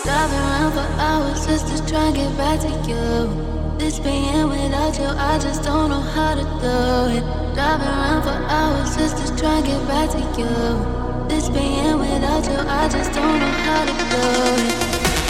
Driving around for hours just to try and get back to you. This being without you, I just don't know how to do it. Driving around for hours just to try and get back to you. This being without you, I just don't know how to do it.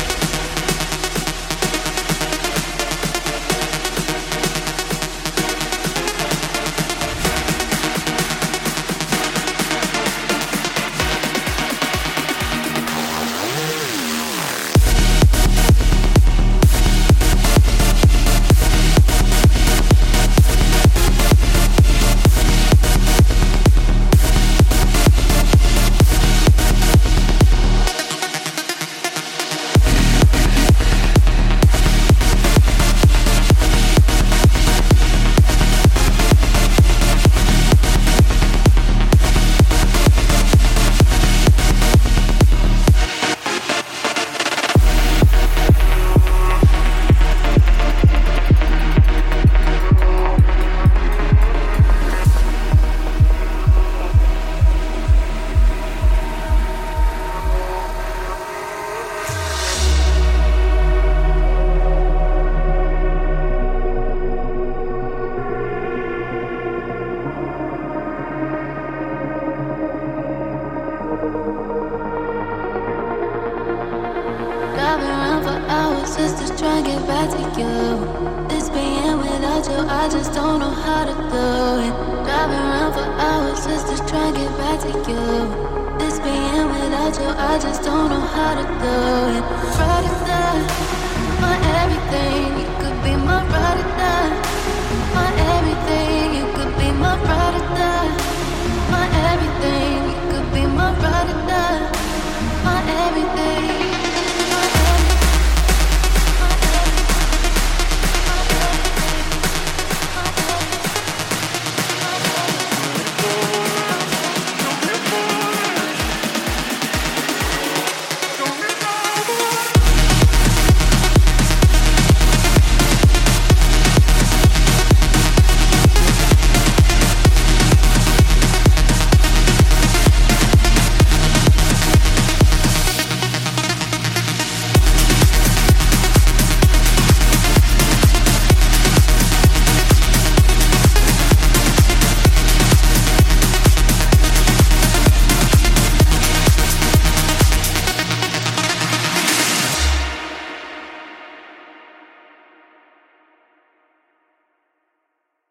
Driving around for hours just to try and get back to you. This being without you, I just don't know how to do it. Driving around for hours just to try and get back to you. This being without you, I just don't know how to do